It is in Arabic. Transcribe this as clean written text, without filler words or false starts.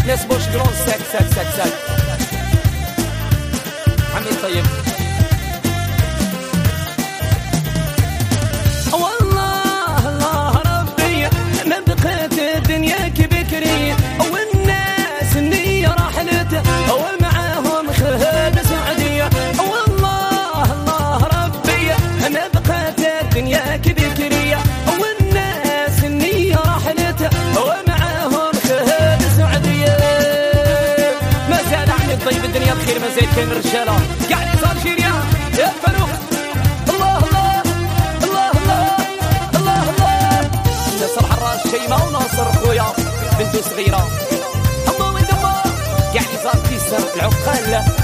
ناس بوش قلون ساك ساك ساك ساك عمي طيب. والله الله ربي ما بقيت الدنيا كبكري والناس النية راحلت ومعاهم خهد سعدية. والله الله ربي ما بقيت الدنيا كبكري والناس النية راحلت ومعاهم خهد سعدية. ما زال عمي طيب الدنيا بخير ما زال كان الرجالة قاعد صار شيريان يا فاروق. الله الله الله الله الله الله ناصر حراش شيماء وناصر خويا بنته صغيرة الله ويدما قاعد صار في العقال